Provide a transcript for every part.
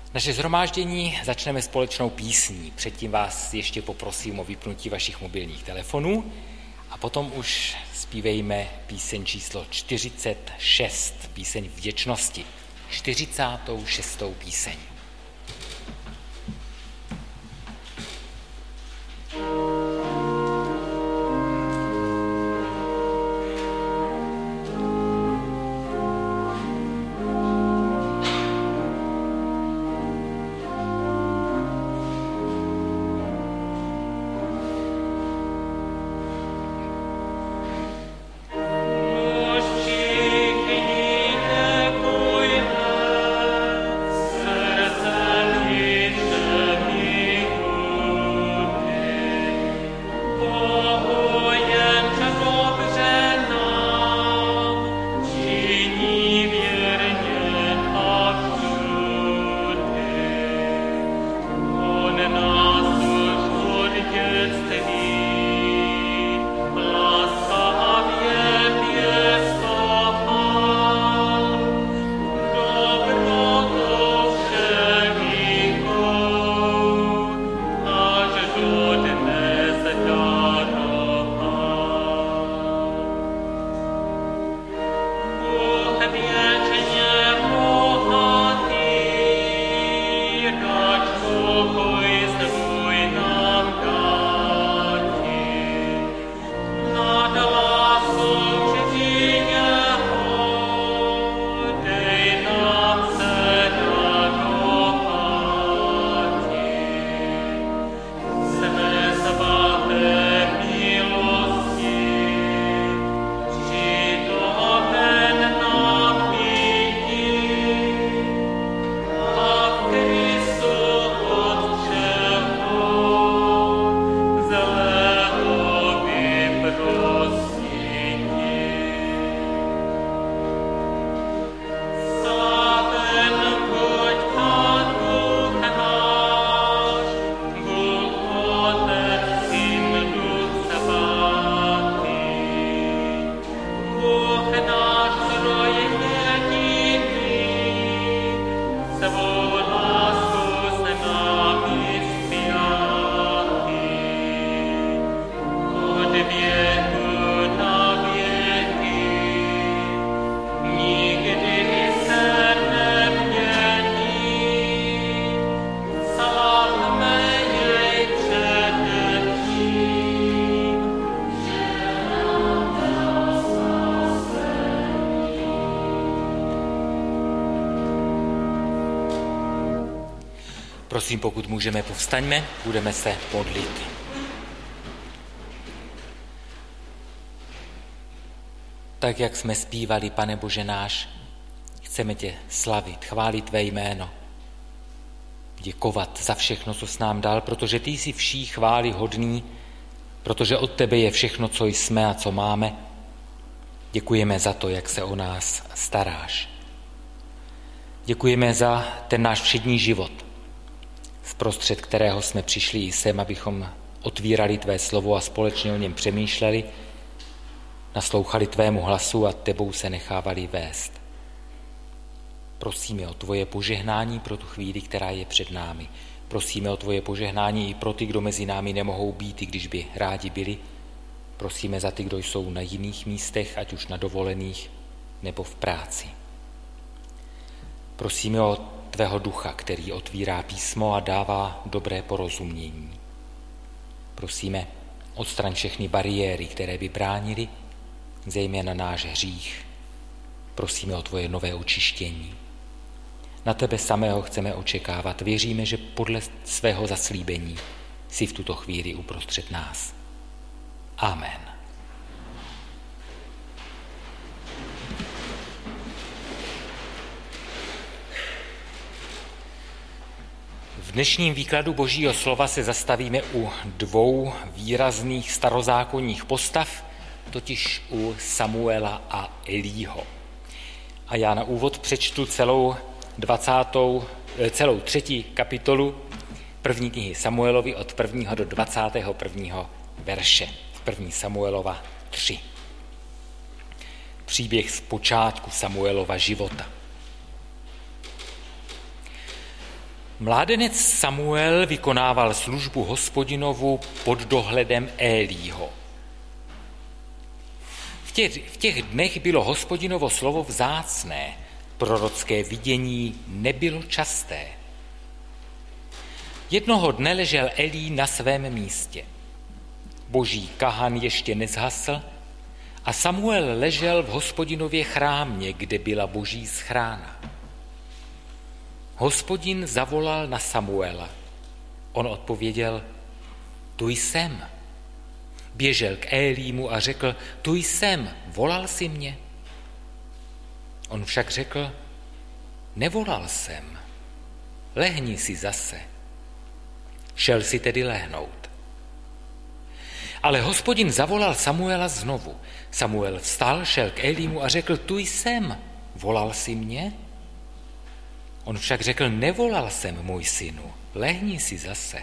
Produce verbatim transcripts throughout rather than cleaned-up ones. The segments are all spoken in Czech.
Naše shromáždění začneme společnou písní. Předtím vás ještě poprosím o vypnutí vašich mobilních telefonů a potom už zpívejme píseň číslo čtyřicet šest, píseň vděčnosti. čtyřicátou šestou píseň. Prosím, pokud můžeme, povstaňme, budeme se modlit. Tak, jak jsme zpívali, Pane Bože náš, chceme tě slavit, chválit tvé jméno, děkovat za všechno, co jsi nám dal, protože ty jsi vší chvály hodný, protože od tebe je všechno, co jsme a co máme. Děkujeme za to, jak se o nás staráš. Děkujeme za ten náš všední život, zprostřed kterého jsme přišli i sem, abychom otvírali tvé slovo a společně o něm přemýšleli, naslouchali tvému hlasu a tebou se nechávali vést. Prosíme o tvoje požehnání pro tu chvíli, která je před námi. Prosíme o tvoje požehnání i pro ty, kdo mezi námi nemohou být, i když by rádi byli. Prosíme za ty, kdo jsou na jiných místech, ať už na dovolených nebo v práci. Prosíme o tvého ducha, který otvírá písmo a dává dobré porozumění. Prosíme, odstraň všechny bariéry, které by bránily, zejména náš hřích. Prosíme o tvoje nové očištění. Na tebe samého chceme očekávat. Věříme, že podle svého zaslíbení jsi v tuto chvíli uprostřed nás. Amen. V dnešním výkladu Božího slova se zastavíme u dvou výrazných starozákonních postav, totiž u Samuela a Elího. A já na úvod přečtu celou dvacátou, celou třetí kapitolu první knihy Samuelovi od prvního do dvacátého prvního verše. První Samuelova tři. Příběh z počátku Samuelova života. Mládenec Samuel vykonával službu Hospodinovu pod dohledem Élího. V těch, v těch dnech bylo Hospodinovo slovo vzácné, prorocké vidění nebylo časté. Jednoho dne ležel Elí na svém místě. Boží kahan ještě nezhasl a Samuel ležel v Hospodinově chrámě, kde byla boží schrána. Hospodin zavolal na Samuela. On odpověděl, tu jsem. Běžel k Élímu a řekl, tu jsem, volal jsi mě. On však řekl, nevolal jsem, lehni si zase. Šel si tedy lehnout. Ale Hospodin zavolal Samuela znovu. Samuel vstal, šel k Élímu a řekl, tu jsem, volal jsi mě? On však řekl, nevolal jsem, můj synu, lehni si zase.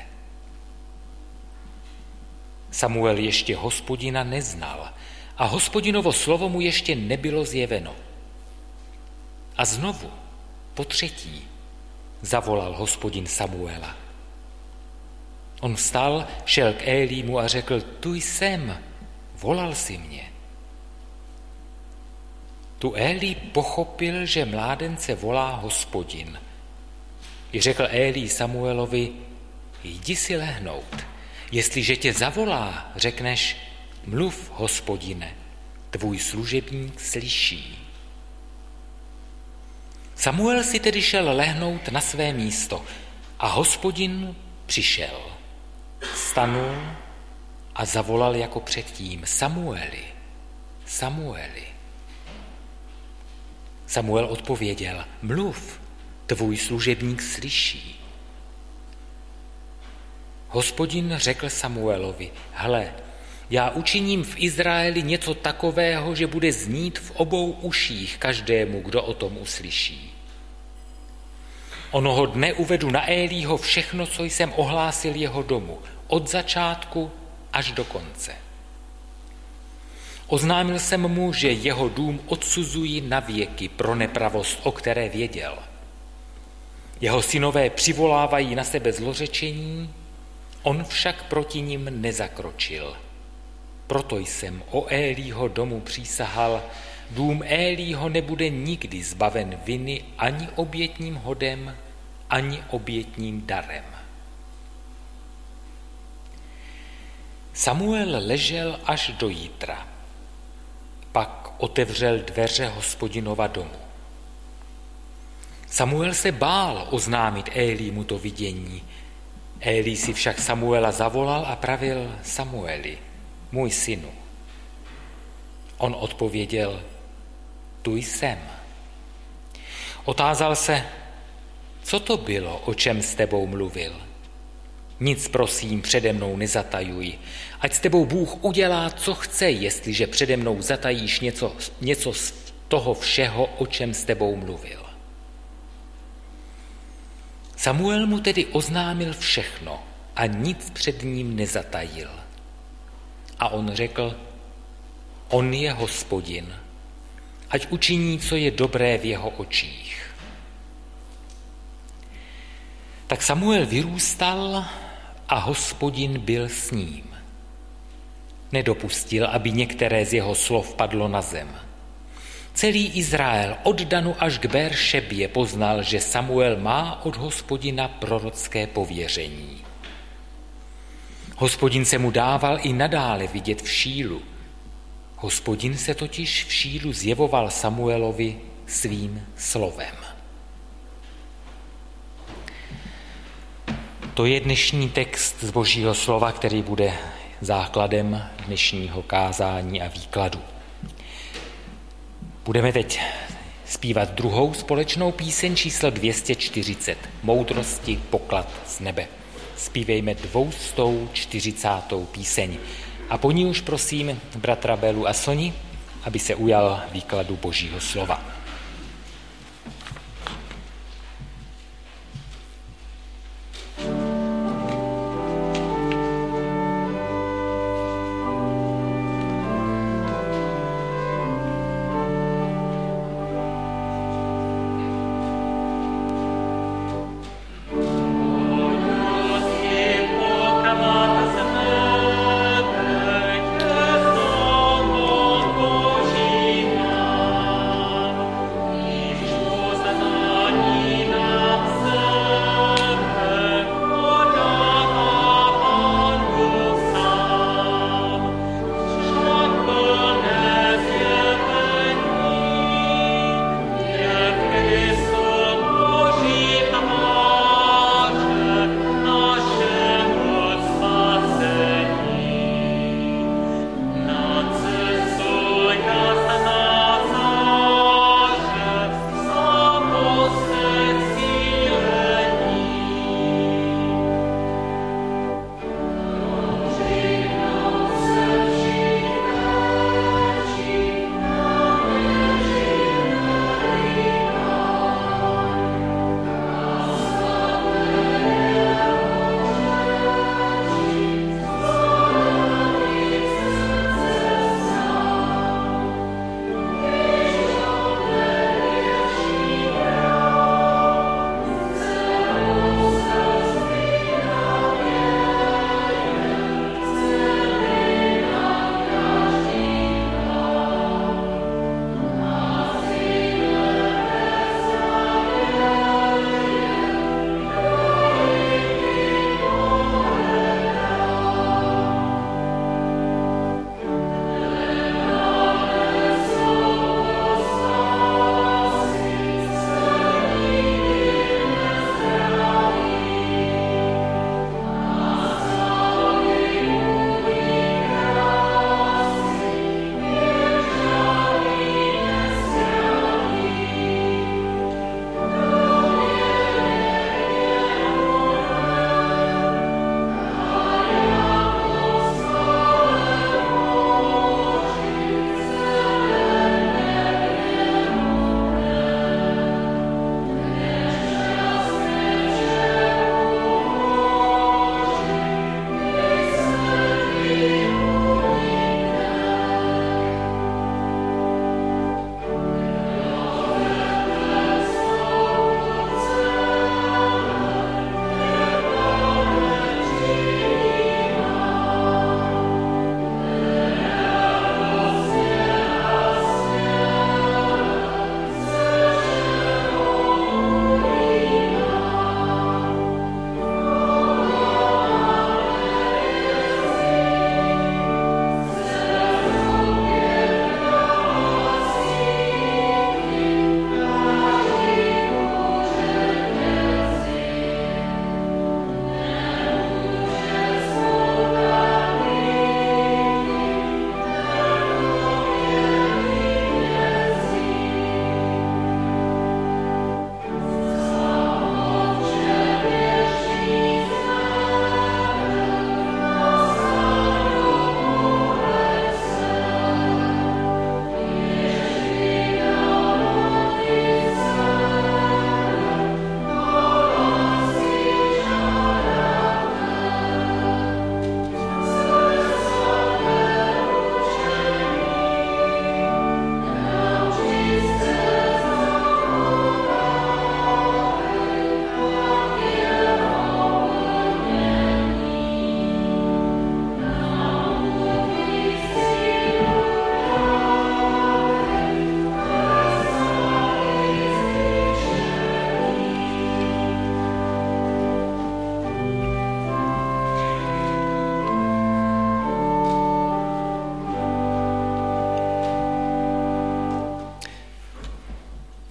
Samuel ještě Hospodina neznal a Hospodinovo slovo mu ještě nebylo zjeveno. A znovu, po třetí, zavolal Hospodin Samuela. On vstal, šel k Élímu a řekl, tu jsem, volal jsi mě. Tu Élí pochopil, že mládence volá Hospodin. I řekl Élí Samuelovi, jdi si lehnout. Jestliže tě zavolá, řekneš, mluv, Hospodine, tvůj služebník slyší. Samuel si tedy šel lehnout na své místo a Hospodin přišel. Stanul a zavolal jako předtím, Samueli, Samueli. Samuel odpověděl, mluv, tvůj služebník slyší. Hospodin řekl Samuelovi, hle, já učiním v Izraeli něco takového, že bude znít v obou uších každému, kdo o tom uslyší. Onoho dne uvedu na Élího všechno, co jsem ohlásil jeho domu, od začátku až do konce. Oznámil jsem mu, že jeho dům odsuzují na věky pro nepravost, o které věděl. Jeho synové přivolávají na sebe zlořečení, on však proti nim nezakročil. Proto jsem o Élího domu přísahal, dům Élího nebude nikdy zbaven viny ani obětním hodem, ani obětním darem. Samuel ležel až do jítra. Pak otevřel dveře Hospodinova domu. Samuel se bál oznámit Élímu to vidění. Élí si však Samuela zavolal a pravil, Samueli, můj synu. On odpověděl, tu jsem. Otázal se, co to bylo, o čem s tebou mluvil? Nic prosím přede mnou nezatajuj, ať s tebou Bůh udělá, co chce, jestliže přede mnou zatajíš něco, něco z toho všeho, o čem s tebou mluvil. Samuel mu tedy oznámil všechno a nic před ním nezatajil. A on řekl, on je Hospodin, ať učiní, co je dobré v jeho očích. Tak Samuel vyrůstal a Hospodin byl s ním. Nedopustil, aby některé z jeho slov padlo na zem. Celý Izrael od Danu až k Bér-Šebě poznal, že Samuel má od Hospodina prorocké pověření. Hospodin se mu dával i nadále vidět v Šílu. Hospodin se totiž v Šílu zjevoval Samuelovi svým slovem. To je dnešní text z Božího slova, který bude základem dnešního kázání a výkladu. Budeme teď zpívat druhou společnou píseň číslo dvě stě čtyřicet, Moudrosti poklad z nebe. Zpívejme dvoustou čtyřicátou píseň. A po ní už prosím bratra Bélu a Soni, aby se ujal výkladu Božího slova.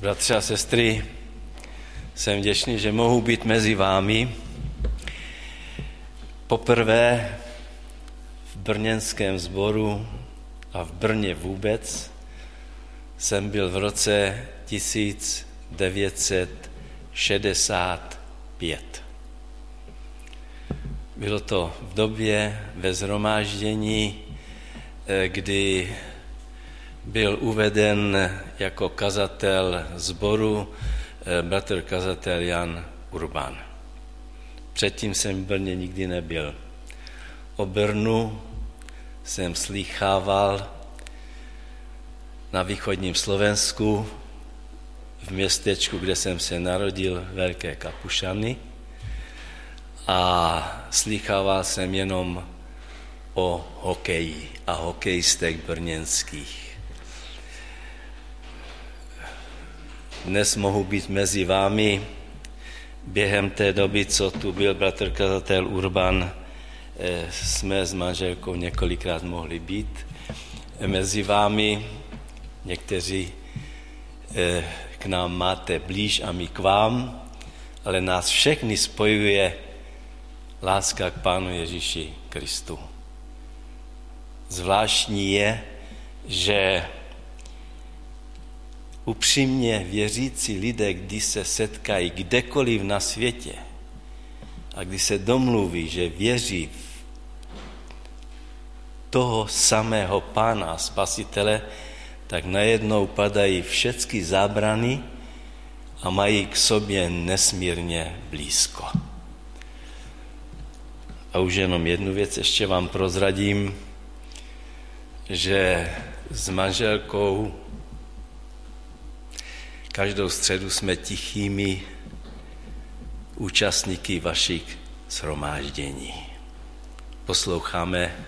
Bratři a sestry, jsem vděčný, že mohu být mezi vámi. Poprvé v brněnském sboru a v Brně vůbec jsem byl v roce tisíc devět set šedesát pět. Bylo to v době ve shromáždění, kdy byl uveden jako kazatel sboru bratr kazatel Jan Urban. Předtím jsem v Brně nikdy nebyl. O Brnu jsem slýchával na východním Slovensku, v městečku, kde jsem se narodil, Velké Kapušany, a slýchával jsem jenom o hokeji a hokejistech brněnských. Dnes mohu být mezi vámi. Během té doby, co tu byl bratr kazatel Urban, jsme s manželkou několikrát mohli být mezi vámi. Někteří k nám máte blíž a my k vám, ale nás všechny spojuje láska k Pánu Ježíši Kristu. Zvláštní je, že upřímně věřící lidé, když se setkají kdekoliv na světě a když se domluví, že věří v toho samého Pána a Spasitele, tak najednou padají všechny zábrany a mají k sobě nesmírně blízko. A už jenom jednu věc ještě vám prozradím, že s manželkou každou středu jsme tichými účastníky vašich shromáždění. Posloucháme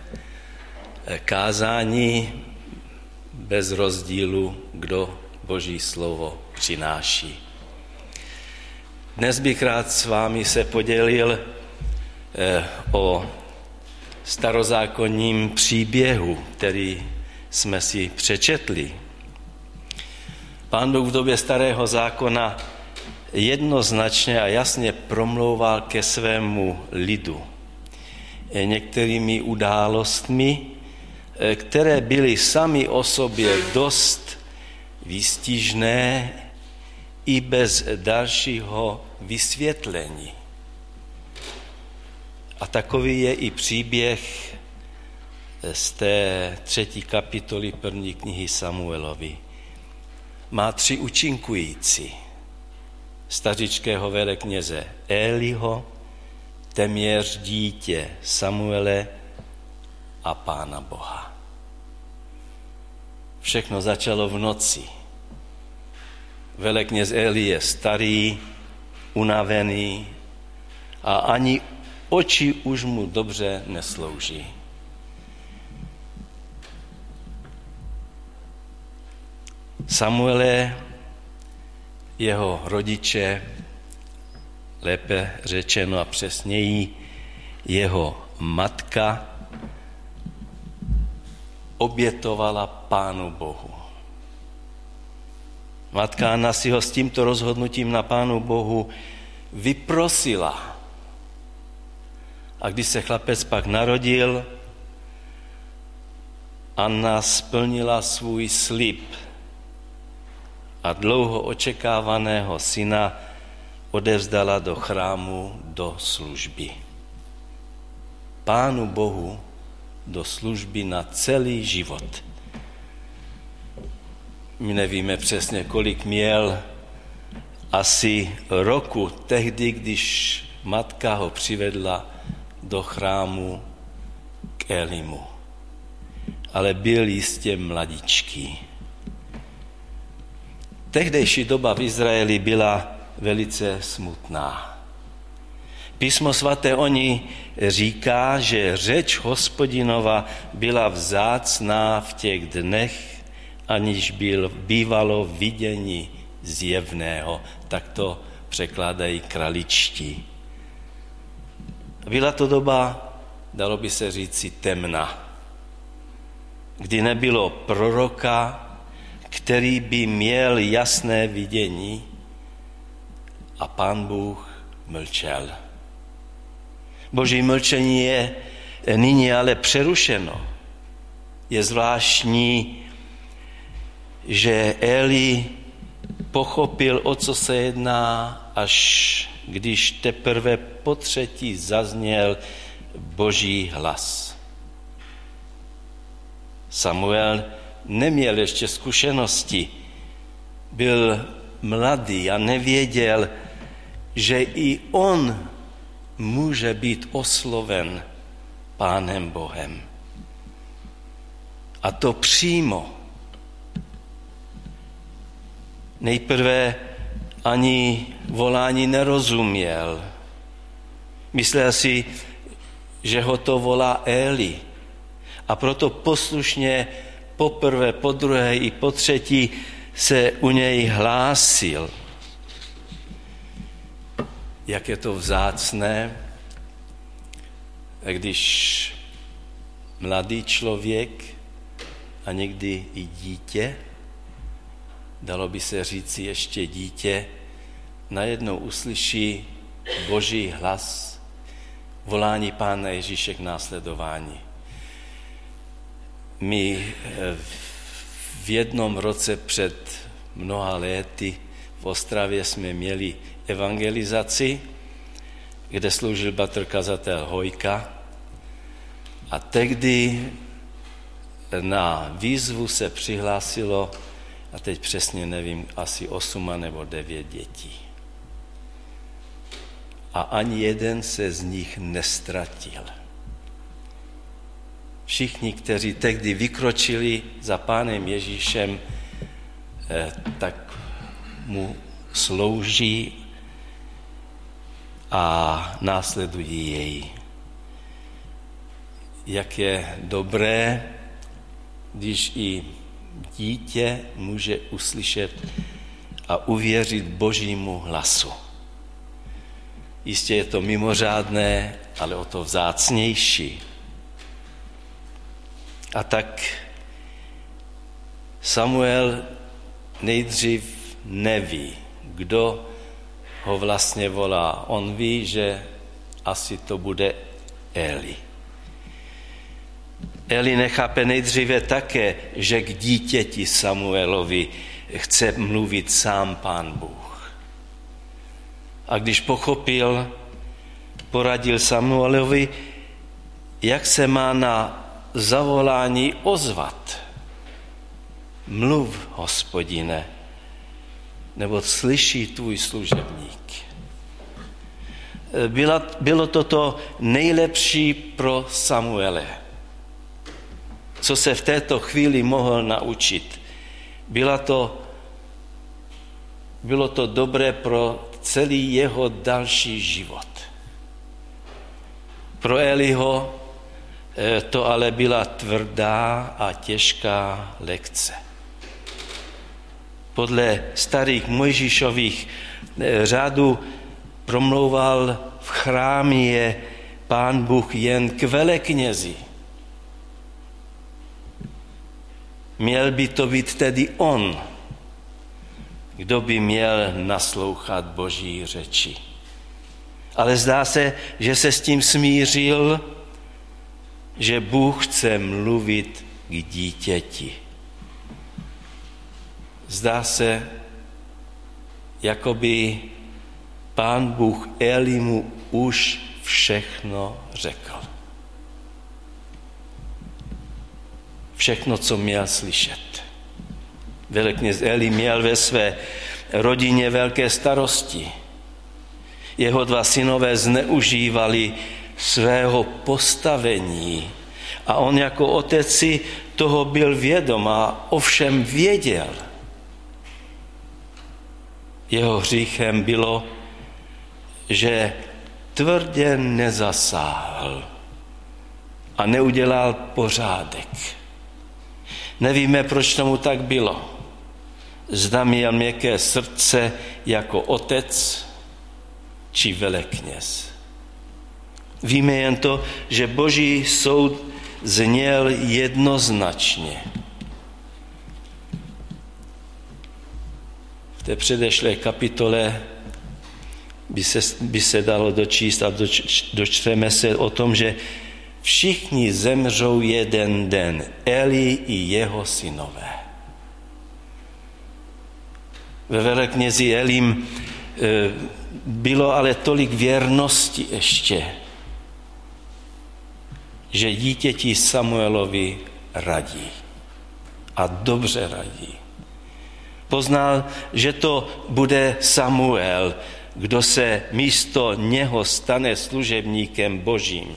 kázání bez rozdílu, kdo Boží slovo přináší. Dnes bych rád s vámi se podělil o starozákonním příběhu, který jsme si přečetli. Pán Bůh v době starého zákona jednoznačně a jasně promlouval ke svému lidu některými událostmi, které byly sami o sobě dost výstižné i bez dalšího vysvětlení. A takový je i příběh z té třetí kapitoly první knihy Samuelovi. Má tři účinkující. Stařičkého velekněze Eliho, téměř dítě Samuele a Pána Boha. Všechno začalo v noci. Velekněz Eli je starý, unavený a ani oči už mu dobře neslouží. Samuele, jeho rodiče, lépe řečeno a přesněji jeho matka, obětovala Pánu Bohu. Matka Anna si ho s tímto rozhodnutím na Pánu Bohu vyprosila. A když se chlapec pak narodil, Anna splnila svůj slib a dlouho očekávaného syna odevzdala do chrámu do služby. Pánu Bohu do služby na celý život. My nevíme přesně, kolik měl, asi roku tehdy, když matka ho přivedla do chrámu k Elimu. Ale byl jistě mladičký. Tehdejší doba v Izraeli byla velice smutná. Písmo svaté o ní říká, že řeč Hospodinova byla vzácná v těch dnech, aniž byl bývalo vidění zjevného. Tak to překládají kraličtí. Byla to doba, dalo by se říci, temna, kdy nebylo proroka, který by měl jasné vidění, a Pán Bůh mlčel. Boží mlčení je nyní ale přerušeno. Je zvláštní, že Eli pochopil, o co se jedná, až když teprve po třetí zazněl Boží hlas. Samuel neměl ještě zkušenosti, byl mladý a nevěděl, že i on může být osloven Pánem Bohem. A to přímo. Nejprve ani volání nerozuměl. Myslel si, že ho to volá Eli. A proto poslušně poprvé, po druhé i po třetí se u něj hlásil. Jak je to vzácné, když mladý člověk a někdy i dítě, dalo by se říci ještě dítě, najednou uslyší Boží hlas, volání Pána Ježíše k následování. My v jednom roce před mnoha lety v Ostravě jsme měli evangelizaci, kde sloužil bratr kazatel Hojka, a tehdy na výzvu se přihlásilo, a teď přesně nevím, asi osm nebo devět dětí. A ani jeden se z nich nestratil. Všichni, kteří tehdy vykročili za Pánem Ježíšem, tak mu slouží a následují jej. Jak je dobré, když i dítě může uslyšet a uvěřit Božímu hlasu. Jistě je to mimořádné, ale o to vzácnější. A tak Samuel nejdřív neví, kdo ho vlastně volá. On ví, že asi to bude Eli. Eli nechápe nejdříve také, že k dítěti Samuelovi chce mluvit sám Pán Bůh. A když pochopil, poradil Samuelovi, jak se má na zavolání ozvat. Mluv, Hospodine, nebo slyší tvůj služebník. Byla, bylo to to nejlepší pro Samuele, co se v této chvíli mohl naučit. Byla to, bylo to dobré pro celý jeho další život. Pro Eliho to ale byla tvrdá a těžká lekce. Podle starých Mojžíšových řádů promlouval v chrámě Pán Bůh jen k veleknězi. Měl by to být tedy on, kdo by měl naslouchat Boží řeči. Ale zdá se, že se s tím smířil, že Bůh chce mluvit k dítěti. Zdá se, jako by Pán Bůh Elimu už všechno řekl. Všechno, co měl slyšet. Velekněz Eli měl ve své rodině velké starosti. Jeho dva synové zneužívali svého postavení a on jako otec si toho byl vědom a ovšem věděl. Jeho hříchem bylo, že tvrdě nezasáhl a neudělal pořádek. Nevíme, proč tomu tak bylo. Zda měl měkké srdce jako otec či velekněz. Víme jen to, že Boží soud zněl jednoznačně. té předešlé kapitole by se, by se dalo dočíst a doč, dočteme se o tom, že všichni zemřou jeden den, Eli i jeho synové. Ve veleknězi Elim bylo ale tolik věrnosti ještě, že dítěti Samuelovi radí. A dobře radí. Poznal, že to bude Samuel, kdo se místo něho stane služebníkem Božím.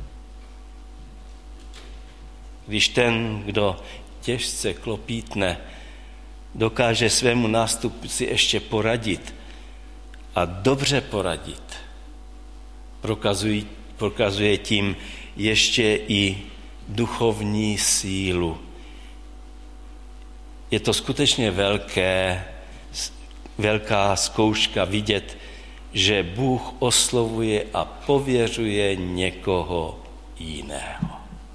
Když ten, kdo těžce klopítne, dokáže svému nástupci ještě poradit a dobře poradit, prokazuje, prokazuje tím ještě i duchovní sílu. Je to skutečně velké, velká zkouška vidět, že Bůh oslovuje a pověřuje někoho jiného.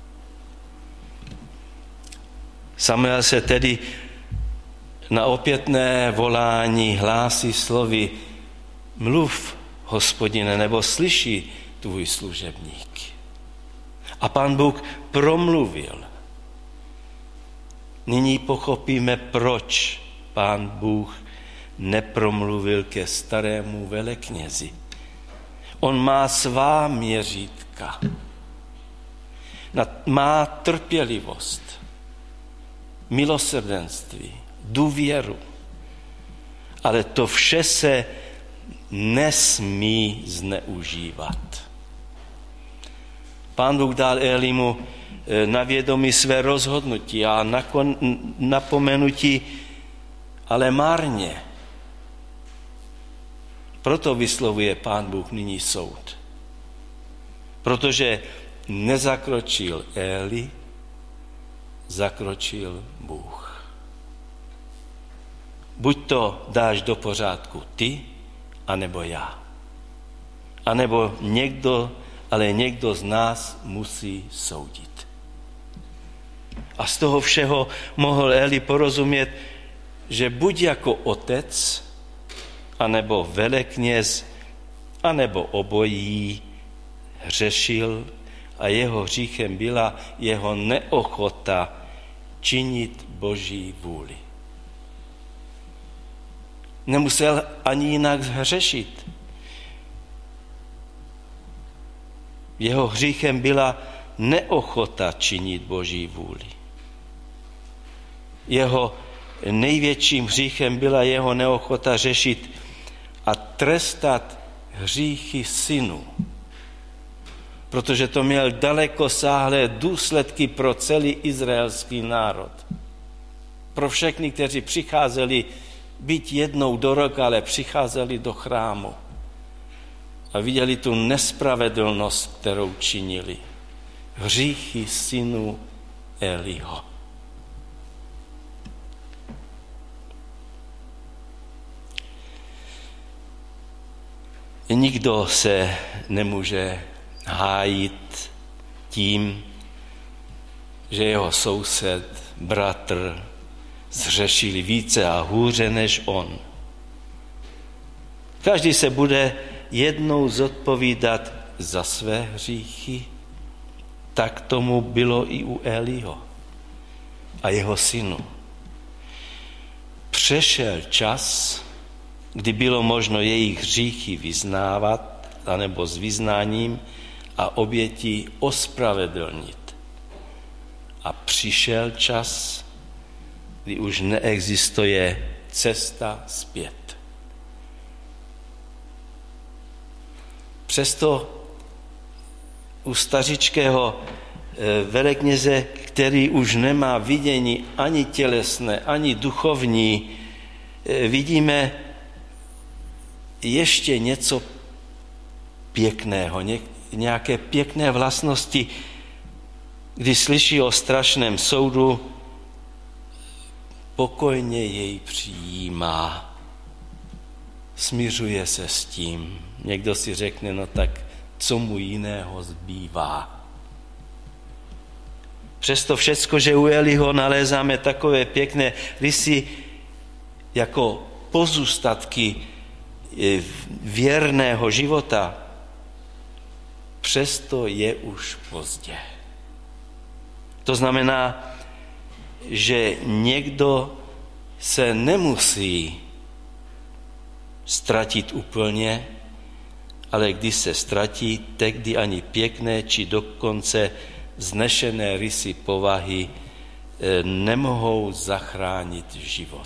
Samuel se tedy na opětné volání hlásí slovy: mluv, Hospodine, nebo slyší tvůj služebník. A Pán Bůh promluvil. Nyní pochopíme, proč Pán Bůh nepromluvil ke starému veleknězi. On má svá měřítka. Má trpělivost, milosrdenství, důvěru. Ale to vše se nesmí zneužívat. Pán Bůh dal Elimu na vědomí své rozhodnutí a nakon, napomenutí, ale márně. Proto vyslovuje Pán Bůh nyní soud. Protože nezakročil Eli, zakročil Bůh. Buď to dáš do pořádku ty, anebo já. A nebo někdo, ale někdo z nás musí soudit. A z toho všeho mohl Eli porozumět, že buď jako otec, anebo velekněz, anebo obojí hřešil a jeho hříchem byla jeho neochota činit Boží vůli. Nemusel ani jinak hřešit. Jeho hříchem byla neochota činit Boží vůli. Jeho největším hříchem byla jeho neochota řešit a trestat hříchy synů. Protože to měl dalekosáhlé důsledky pro celý izraelský národ. Pro všechny, kteří přicházeli, byť jednou do roka, ale přicházeli do chrámu a viděli tu nespravedlnost, kterou činili. Hříchy synů Eliho. Nikdo se nemůže hájit tím, že jeho soused, bratr zhřešili více a hůře než on. Každý se bude jednou zodpovídat za své hříchy. Tak tomu bylo i u Eliho a jeho synu. Přešel čas, kdy bylo možno jejich hříchy vyznávat, anebo s vyznáním a oběti ospravedlnit. A přišel čas, kdy už neexistuje cesta zpět. Přesto u stařičkého velekněze, který už nemá vidění ani tělesné, ani duchovní, vidíme ještě něco pěkného, nějaké pěkné vlastnosti, když slyší o strašném soudu, pokojně jej přijímá, smiřuje se s tím. Někdo si řekne, no tak co mu jiného zbývá. Přesto všecko, že u Eliho nalézáme takové pěkné rysy jako pozůstatky věrného života, přesto je už pozdě. To znamená, že někdo se nemusí ztratit úplně, ale když se ztratí, tehdy ani pěkné či dokonce vznešené rysy povahy nemohou zachránit život.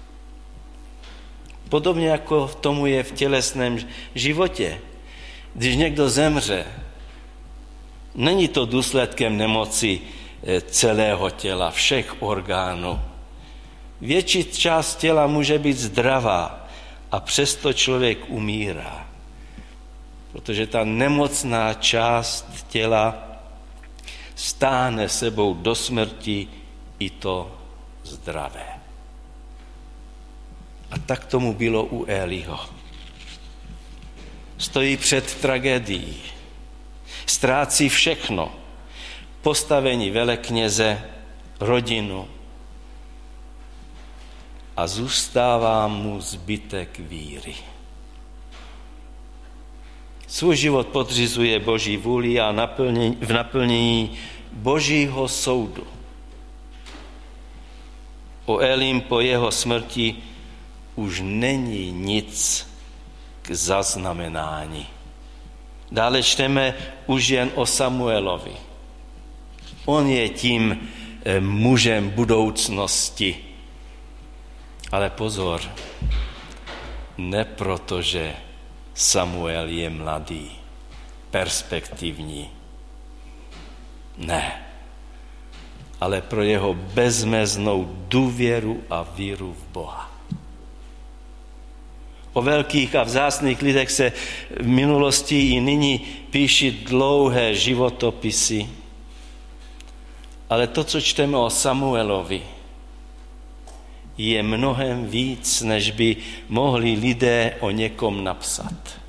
Podobně jako tomu je v tělesném životě. Když někdo zemře, není to důsledkem nemoci celého těla, všech orgánů. Větší část těla může být zdravá a přesto člověk umírá. Protože ta nemocná část těla stáhne sebou do smrti i to zdravé. A tak tomu bylo u Eliho. Stojí před tragédií. Ztrácí všechno. Postavení velekněze, rodinu. A zůstává mu zbytek víry. Svůj život podřizuje Boží vůli a naplnění, v naplnění Božího soudu. O Elim po jeho smrti už není nic k zaznamenání. Dále čteme už jen o Samuelovi. On je tím mužem budoucnosti. Ale pozor, ne proto, že Samuel je mladý, perspektivní. Ne, ale pro jeho bezmeznou důvěru a víru v Boha. O velkých a vzácných lidech se v minulosti i nyní píší dlouhé životopisy, ale to, co čteme o Samuelovi, je mnohem víc, než by mohli lidé o někom napsat.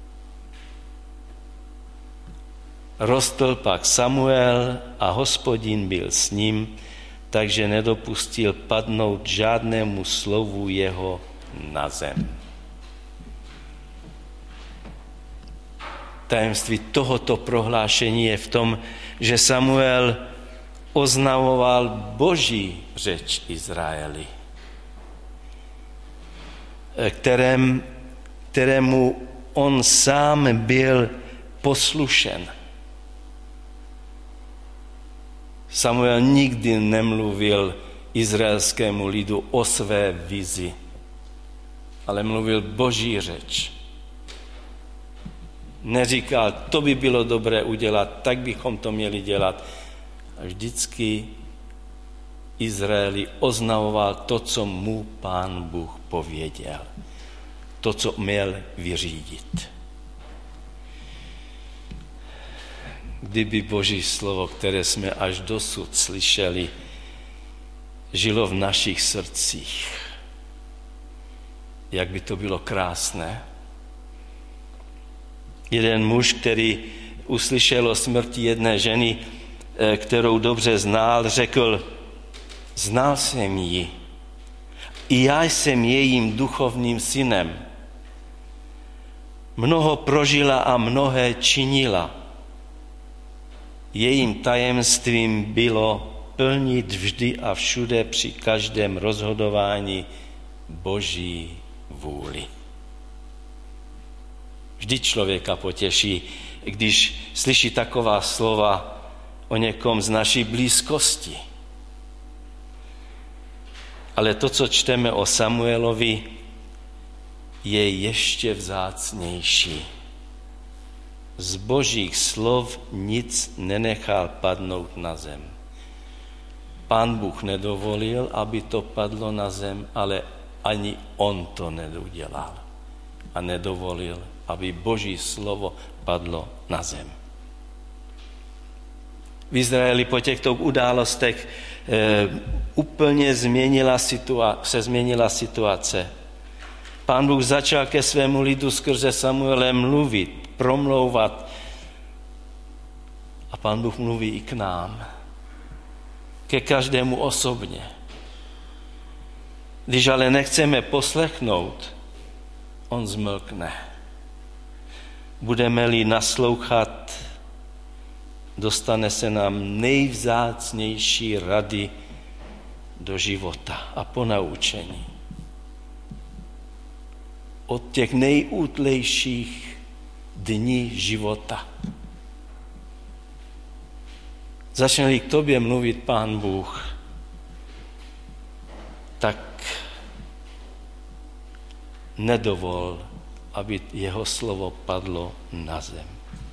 Rostl pak Samuel a Hospodin byl s ním, takže nedopustil padnout žádnému slovu jeho na zem. Tajemství tohoto prohlášení je v tom, že Samuel oznamoval Boží řeč Izraeli, kterém, kterému on sám byl poslušen. Samuel nikdy nemluvil izraelskému lidu o své vizi, ale mluvil Boží řeč. Neříkal, to by bylo dobré udělat, tak bychom to měli dělat. A vždycky Izraeli oznamoval to, co mu Pán Bůh pověděl. To, co měl vyřídit. Kdyby Boží slovo, které jsme až dosud slyšeli, žilo v našich srdcích, jak by to bylo krásné. Jeden muž, který uslyšel o smrti jedné ženy, kterou dobře znal, řekl, znal jsem ji. I já jsem jejím duchovním synem. Mnoho prožila a mnohé činila. Jejím tajemstvím bylo plnit vždy a všude při každém rozhodování Boží vůli. Vždy člověka potěší, když slyší taková slova o někom z naší blízkosti. Ale to, co čteme o Samuelovi, je ještě vzácnější. Z Božích slov nic nenechal padnout na zem. Pán Bůh nedovolil, aby to padlo na zem, ale ani on to neudělal. A nedovolil, aby Boží slovo padlo na zem. V Izraeli po těchto událostech e, úplně změnila situa- se změnila situace. Pán Bůh začal ke svému lidu skrze Samuele mluvit, promlouvat. A Pán Bůh mluví i k nám. Ke každému osobně. Když ale nechceme poslechnout, on zmlkne. Budeme-li naslouchat, dostane se nám nejvzácnější rady do života a ponaučení. Od těch nejútlejších dní života. Začne-li k tobě mluvit Pán Bůh, tak nedovol, aby jeho slovo padlo na zem.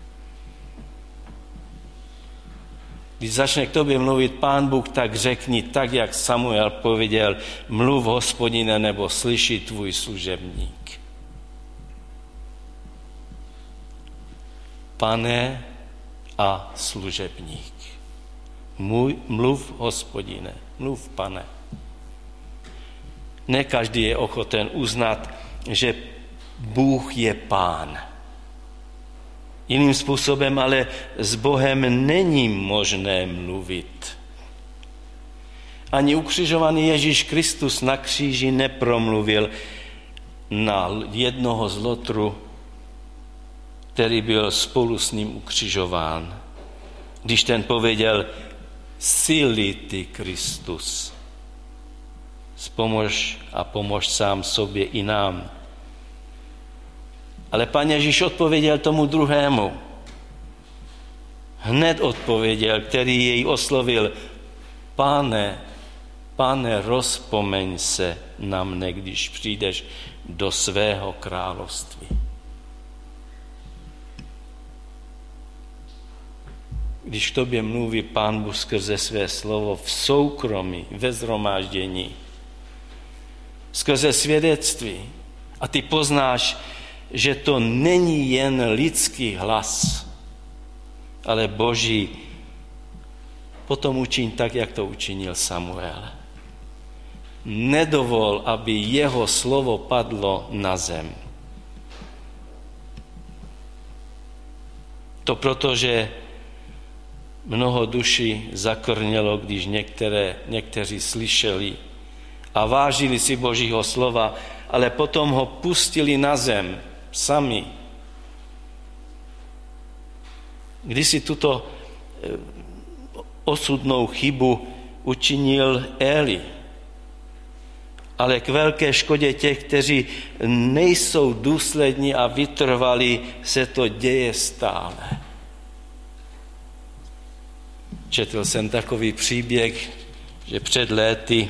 Když začne k tobě mluvit Pán Bůh, tak řekni tak, jak Samuel pověděl, mluv, Hospodine, nebo slyší tvůj služebník. Pane a služebník. Můj, mluv, Hospodine, mluv, Pane. Ne každý je ochoten uznat, že Bůh je Pán. Jiným způsobem ale s Bohem není možné mluvit. Ani ukřižovaný Ježíš Kristus na kříži nepromluvil na jednoho z lotru, který byl spolu s ním ukřižován. Když ten pověděl, síly ty Kristus, vzpomož a pomož sám sobě i nám. Ale Pán Ježíš odpověděl tomu druhému. Hned odpověděl, který jej oslovil, Pane, Pane, rozpomeň se na mne, když přijdeš do svého království. Když k tobě mluví Pán Bůh skrze své slovo v soukromí, ve shromáždění, skrze svědectví, a ty poznáš, že to není jen lidský hlas, ale Boží, potom učiň tak, jak to učinil Samuel. Nedovol, aby jeho slovo padlo na zem. To proto, že mnoho duší zakrnělo, když některé, někteří slyšeli a vážili si Božího slova, ale potom ho pustili na zem sami. Když si tuto osudnou chybu učinil Eli, ale k velké škodě těch, kteří nejsou důslední a vytrvalí, se to děje stále. Četl jsem takový příběh, že před léty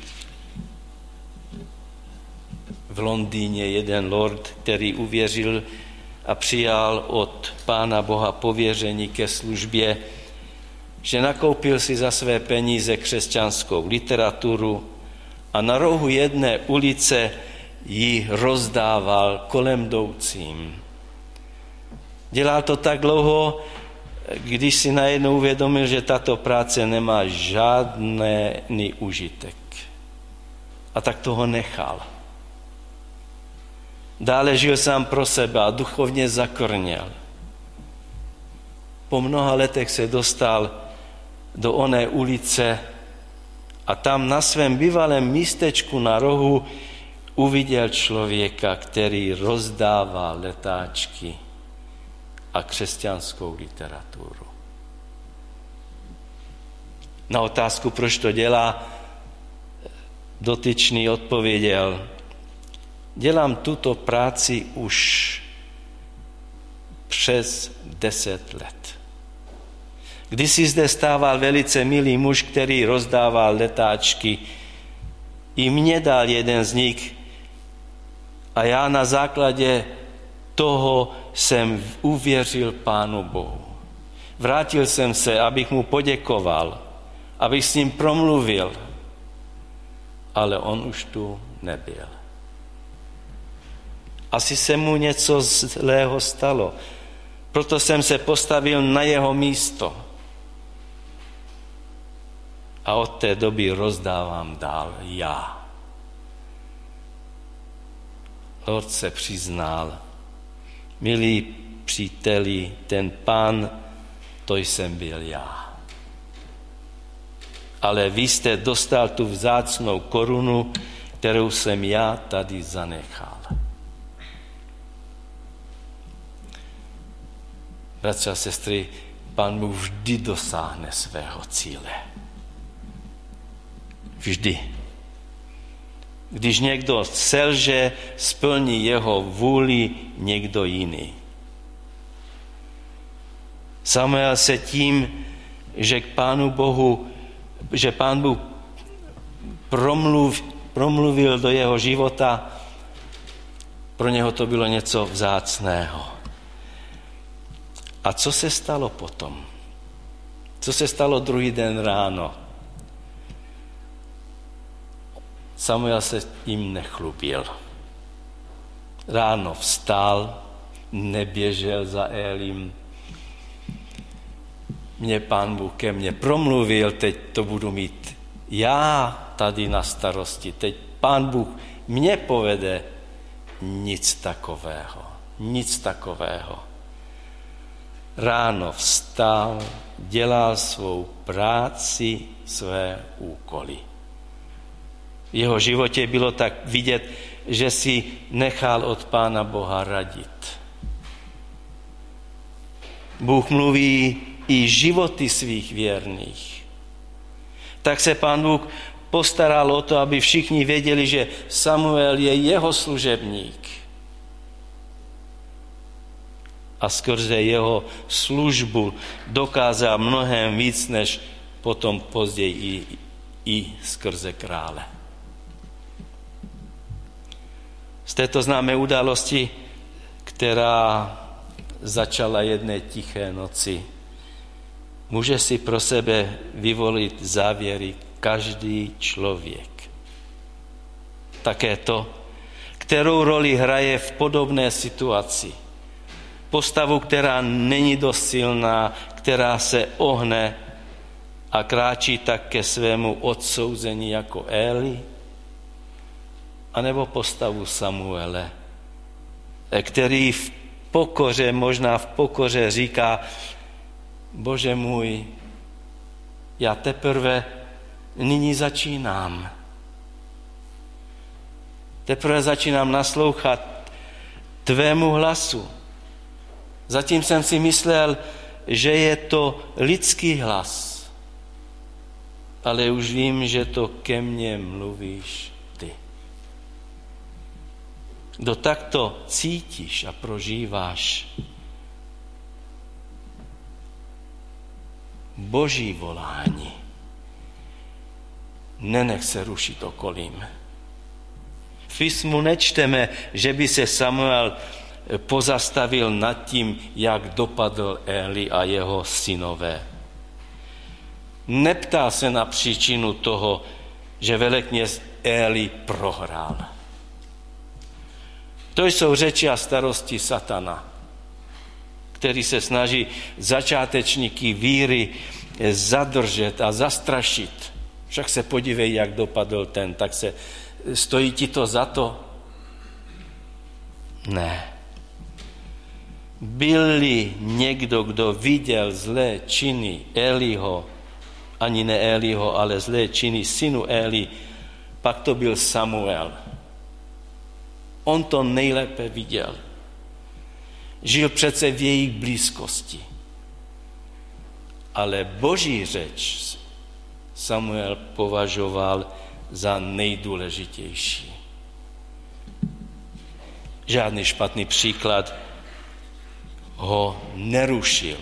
v Londýně jeden lord, který uvěřil a přijal od Pána Boha pověření ke službě, že nakoupil si za své peníze křesťanskou literaturu a na rohu jedné ulice ji rozdával kolem jdoucím. Dělal to tak dlouho, když si najednou uvědomil, že tato práce nemá žádný užitek. A tak toho nechal. Dále žil sám pro sebe a duchovně zakrněl. Po mnoha letech se dostal do oné ulice a tam na svém bývalém místečku na rohu uviděl člověka, který rozdává letáčky a křesťanskou literaturu. Na otázku, proč to dělá, dotyčný odpověděl, dělám tuto práci už přes deset let. Kdysi zde stával velice milý muž, který rozdával letáčky. I mě dal jeden z nich a já na základě toho jsem uvěřil Pánu Bohu. Vrátil jsem se, abych mu poděkoval, abych s ním promluvil, ale on už tu nebyl. Asi se mu něco zlého stalo, proto jsem se postavil na jeho místo. A od té doby rozdávám dál já. Lord se přiznal, milí příteli, ten Pán, to jsem byl já. Ale vy jste dostal tu vzácnou korunu, kterou jsem já tady zanechal. Bratři a sestry, Pán Bůh vždy dosáhne svého cíle. Vždy. Když někdo selže, splní jeho vůli někdo jiný. Samuel se tím, že k Pánu Bohu, že Pán Bůh promluv, promluvil do jeho života, pro něho to bylo něco vzácného. A co se stalo potom? Co se stalo druhý den ráno? Samuel se tím nechlubil. Ráno vstal, neběžel za Élim. Mě Pán Bůh ke mně promluvil, teď to budu mít já tady na starosti. Teď Pán Bůh mě povede. Nic takového. Nic takového. Ráno vstal, dělal svou práci, své úkoly. V jeho životě bylo tak vidět, že si nechal od Pána Boha radit. Bůh mluví i životy svých věrných. Tak se Pán Bůh postaral o to, aby všichni věděli, že Samuel je jeho služebník. A skrze jeho službu dokázal mnohem víc, než potom později i, i skrze krále. Z této známé události, která začala jedné tiché noci, může si pro sebe vyvolit závěry každý člověk. Také to, kterou roli hraje v podobné situaci. Postavu, která není dost silná, která se ohne a kráčí tak ke svému odsouzení jako Éli, anebo postavu Samuele, který v pokoře, možná v pokoře říká: Bože můj, já teprve nyní začínám. Teprve začínám naslouchat tvému hlasu. Zatím jsem si myslel, že je to lidský hlas, ale už vím, že to ke mně mluvíš ty. Kdo takto cítíš a prožíváš Boží volání, nenech se rušit okolím. V písmu nečteme, že by se Samuel pozastavil nad tím, jak dopadl Éli a jeho synové. Neptal se na příčinu toho, že velekněz Éli prohrál. To jsou řeči a starosti satana, který se snaží začátečníky víry zadržet a zastrašit. Však se podívej, jak dopadl ten, tak se stojí ti to za to? Ne. Byl-li někdo, kdo viděl zlé činy Éliho, ani ne Éliho, ale zlé činy synu Éli, pak to byl Samuel. On to nejlépe viděl. Žil přece v jejich blízkosti. Ale Boží řeč Samuel považoval za nejdůležitější. Žádný špatný příklad ho nerušil.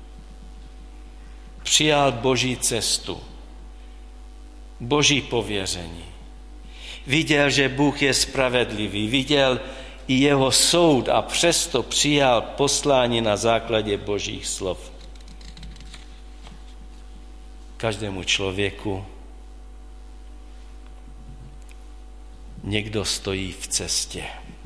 Přijal Boží cestu, Boží pověření. Viděl, že Bůh je spravedlivý, viděl i jeho soud a přesto přijal poslání na základě Božích slov. Každému člověku někdo stojí v cestě.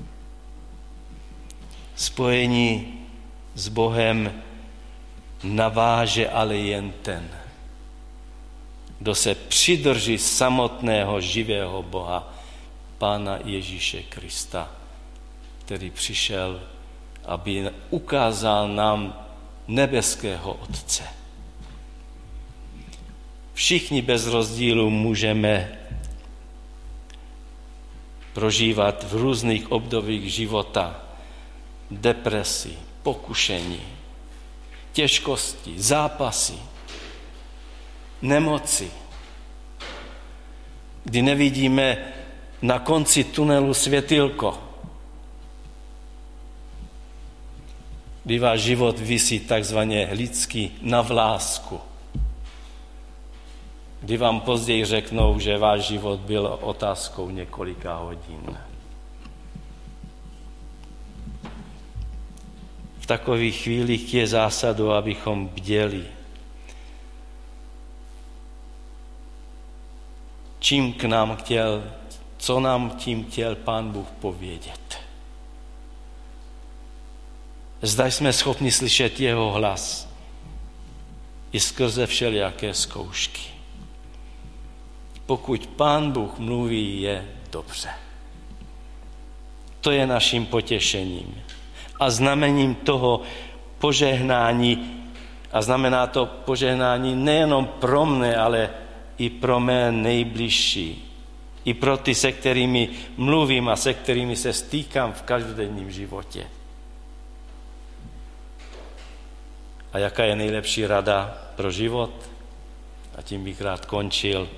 Spojení s Bohem naváže ale jen ten, kdo se přidrží samotného živého Boha, Pána Ježíše Krista, který přišel, aby ukázal nám nebeského Otce. Všichni bez rozdílu můžeme prožívat v různých obdobích života depresi, pokušení, těžkosti, zápasy, nemoci, kdy nevidíme na konci tunelu světýlko, kdy váš život visí takzvaně lidsky na vlásku, kdy vám později řeknou, že váš život byl otázkou několika hodin. V takových chvílích je zásadou, abychom bděli. Čím k nám chtěl, co nám tím chtěl Pán Bůh povědět. Zda jsme schopni slyšet jeho hlas i skrze všelijaké zkoušky. Pokud Pán Bůh mluví, je dobře. To je naším potěšením a znamením toho požehnání. A znamená to požehnání nejenom pro mne, ale i pro mé nejbližší. I pro ty, se kterými mluvím a se kterými se stýkám v každodenním životě. A jaká je nejlepší rada pro život? A tím bych rád končil.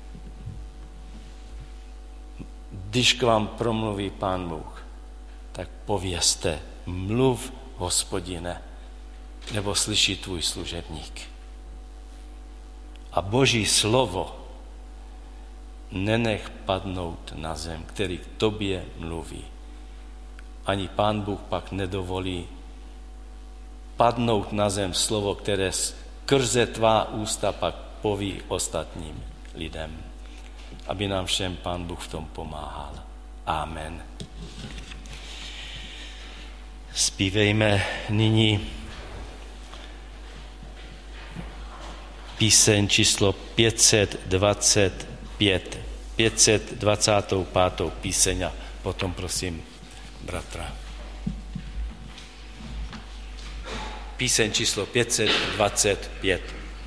Když k vám promluví Pán Bůh, tak povězte, mluv, Hospodine, nebo slyší tvůj služebník. A Boží slovo nenech padnout na zem, který k tobě mluví. Ani Pán Bůh pak nedovolí padnout na zem slovo, které skrze tvá ústa pak poví ostatním lidem. Aby nám všem Pán Bůh v tom pomáhal. Amen. Zpívejme nyní píseň číslo pět set dvacet pět. pět set dvacet pět píseň a potom prosím bratra. Píseň číslo pět set dvacet pět.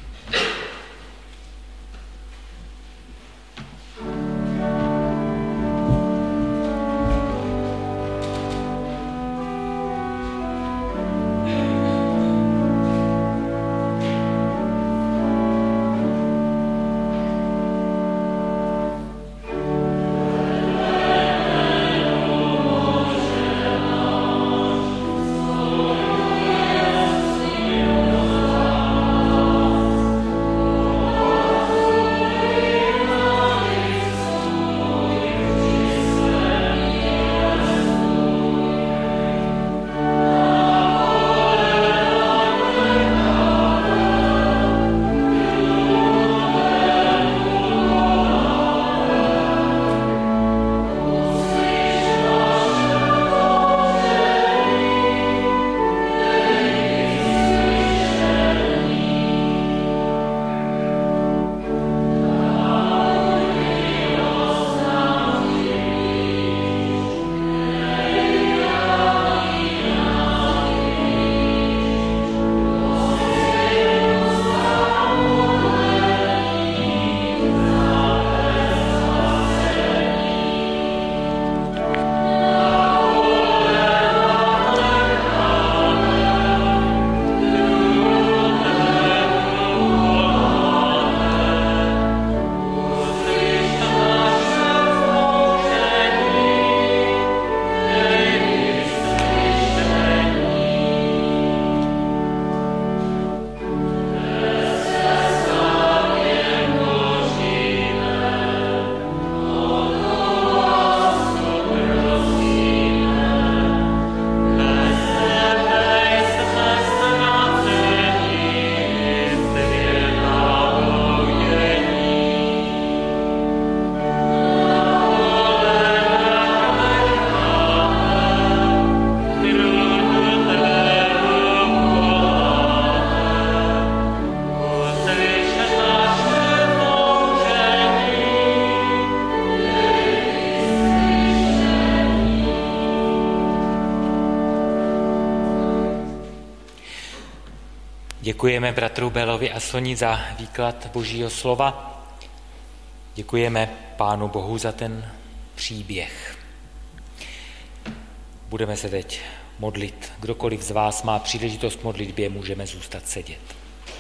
Děkujeme bratru Belovi a Soni za výklad Božího slova. Děkujeme Pánu Bohu za ten příběh. Budeme se teď modlit. Kdokoliv z vás má příležitost modlitbě, můžeme zůstat sedět.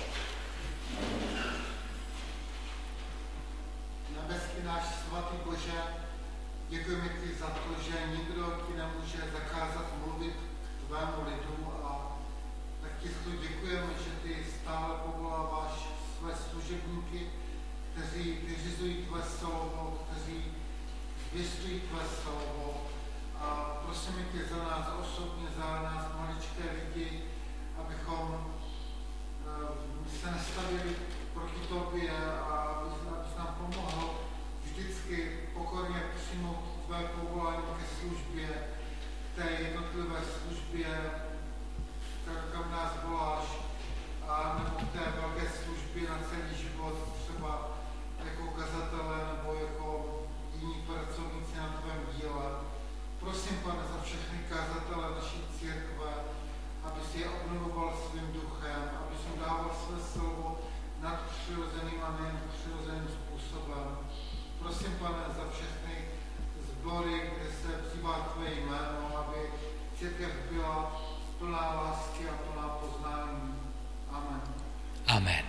Nebeský náš svatý Bože, děkujeme ti za to, že nikdo ti nemůže zakázat mluvit k tvému lidu a tak ti za to děkujeme, že ty stále povoláváš své služebníky, kteří vyřizují tvé slovo, kteří zvěstují tvé slovo. A prosíme tě za nás osobně, za nás maličké lidi, abychom se nestavili proti tobě a abys nám pomohl vždycky pokorně přijmout tvé povolání ke službě, k té jednotlivé službě, kam nás voláš, a nebo k té velké službě na celý život, třeba jako kazatele nebo jako jiní pracovníci na tvém díle. Prosím, Pane, za všechny kazatele naší církve, aby si je obnovoval svým duchem, aby si dával své slovo nadpřirozeným a nejen přirozeným způsobem. Prosím, Pane, za všechny sbory, kde se vzývá tvé jméno, aby církev byla plná lásky a plná poznání. Amen. Amen.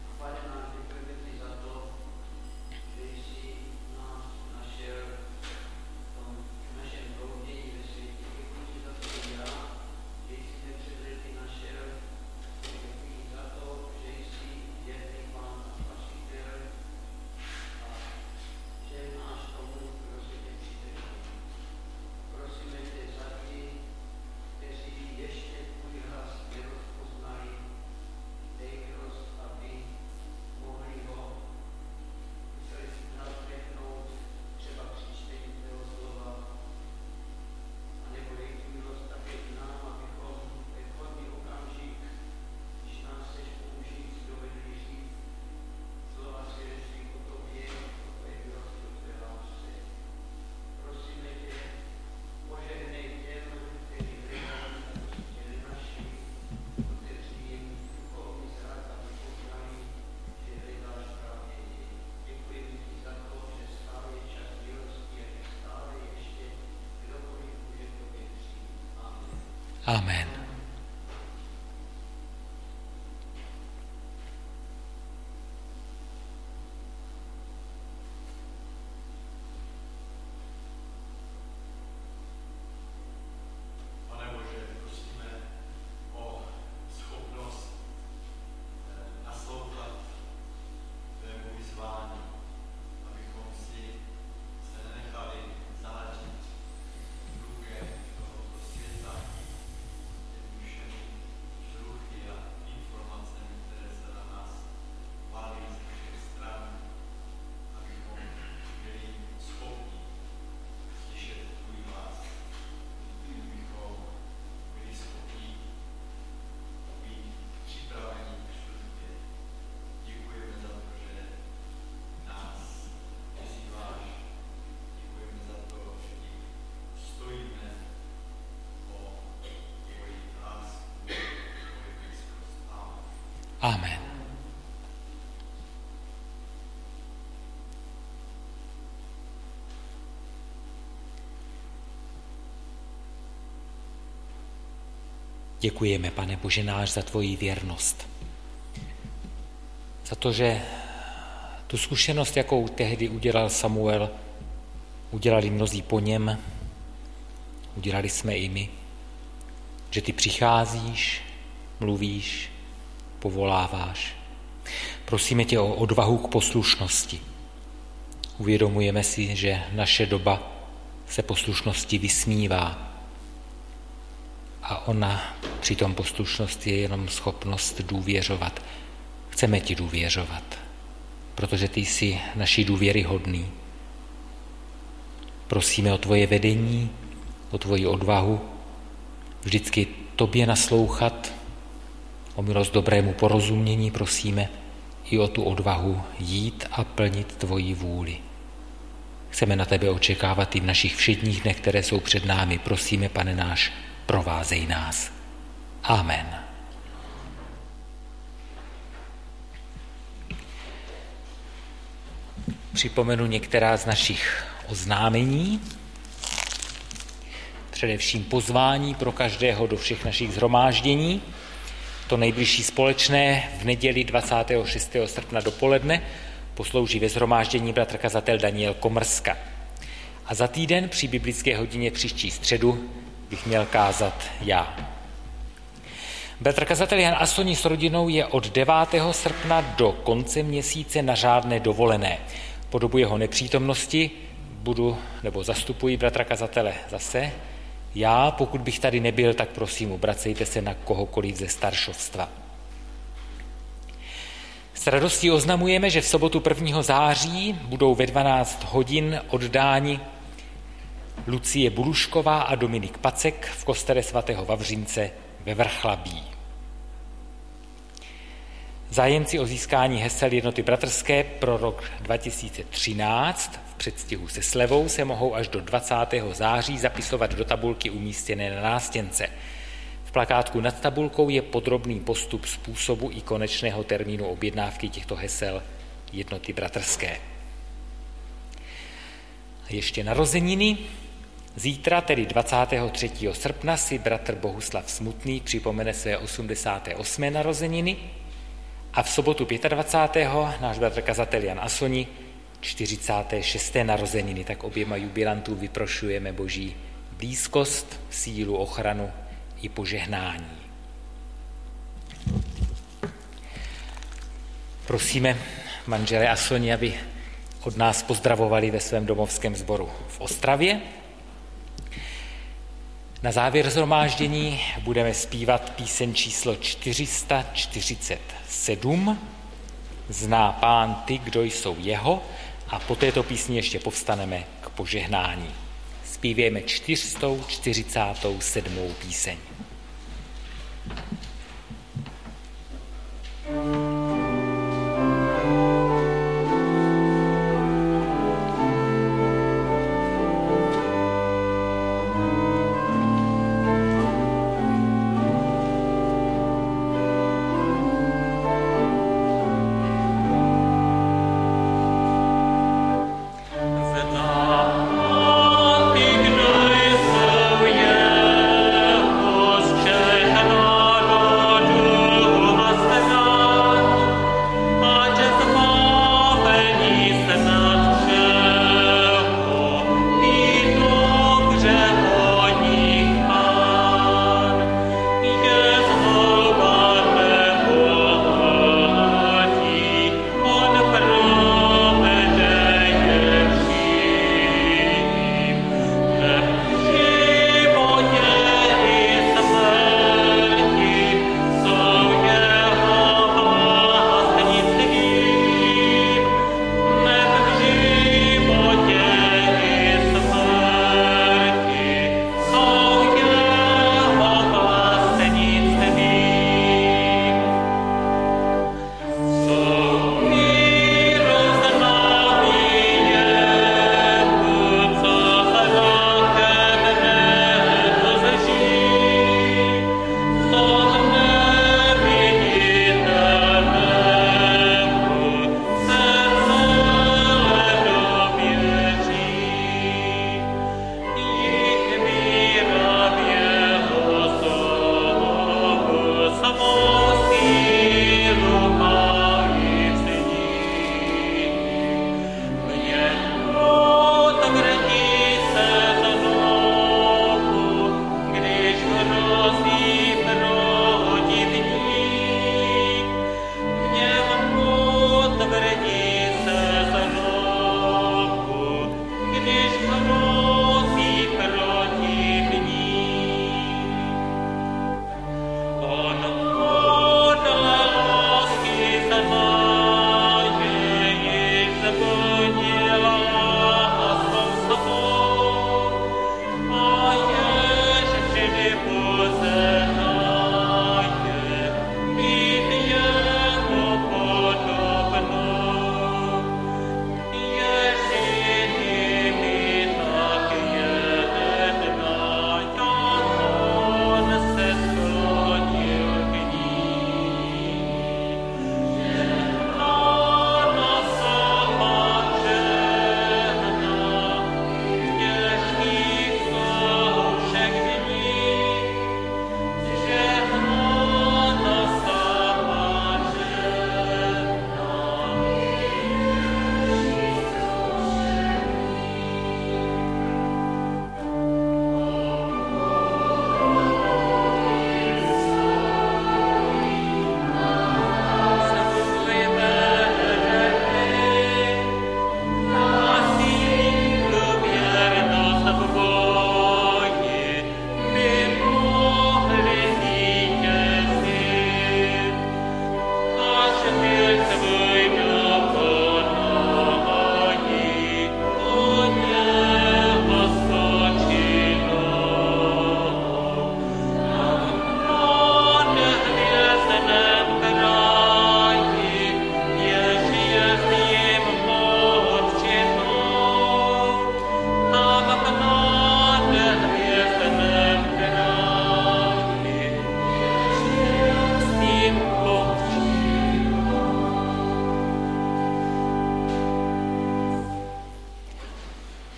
Amen. Amen. Děkujeme, Pane Bože náš, za tvoji věrnost. Za to, že tu zkušenost, jakou tehdy udělal Samuel, udělali mnozí po něm, udělali jsme i my, že ty přicházíš, mluvíš, povoláváš. Prosíme tě o odvahu k poslušnosti. Uvědomujeme si, že naše doba se poslušnosti vysmívá a ona přitom poslušnost je jenom schopnost důvěřovat. Chceme ti důvěřovat, protože ty jsi naší důvěry hodný. Prosíme o tvoje vedení, o tvoji odvahu, vždycky tobě naslouchat, o milost dobrému porozumění prosíme i o tu odvahu jít a plnit tvoji vůli. Chceme na tebe očekávat i v našich všedních dnech, které jsou před námi. Prosíme, Pane náš, provázej nás. Amen. Připomenu některá z našich oznámení, především pozvání pro každého do všech našich shromáždění. To nejbližší společné v neděli dvacátého šestého srpna dopoledne poslouží ve shromáždění bratr kazatel Daniel Komrska. A za týden při biblické hodině příští středu bych měl kázat já. Bratr kazatel Jan Asoni s rodinou je od devátého srpna do konce měsíce na řádné dovolené. Po dobu jeho nepřítomnosti budu, nebo zastupuji bratra kazatele zase. Já, pokud bych tady nebyl, tak prosím, obracejte se na kohokoliv ze staršovstva. S radostí oznamujeme, že v sobotu prvního září budou ve dvanáct hodin oddáni Lucie Bulušková a Dominik Pacek v kostele svatého Vavřince ve Vrchlabí. Zájemci o získání hesel jednoty bratrské pro rok dva tisíce třináct v předstihu se slevou se mohou až do dvacátého září zapisovat do tabulky umístěné na nástěnce. V plakátku nad tabulkou je podrobný postup způsobu i konečného termínu objednávky těchto hesel jednoty bratrské. Ještě narozeniny. Zítra, tedy dvacátého třetího srpna, si bratr Bohuslav Smutný připomene své osmdesáté osmé narozeniny a v sobotu dvacátého pátého náš bratr kazatel Jan Asoni čtyřicáté šesté narozeniny. Tak oběma jubilantům vyprošujeme Boží blízkost, sílu, ochranu i požehnání. Prosíme manžele Asoni, aby od nás pozdravovali ve svém domovském sboru v Ostravě. Na závěr shromáždění budeme zpívat píseň číslo čtyři sta čtyřicet sedm, Zná Pán ty, kdo jsou jeho, a po této písni ještě povstaneme k požehnání. Zpívejme čtyři sta čtyřicet sedm píseň. Zná Pán ty, kdo jsou jeho,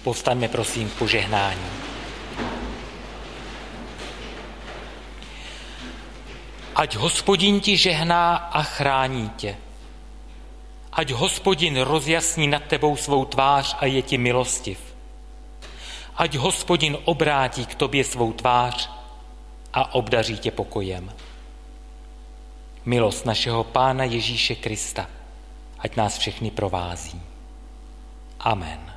Povstaňme prosím k požehnání. Ať Hospodin ti žehná a chrání tě. Ať Hospodin rozjasní nad tebou svou tvář a je ti milostiv. Ať Hospodin obrátí k tobě svou tvář a obdaří tě pokojem. Milost našeho Pána Ježíše Krista, ať nás všechny provází. Amen.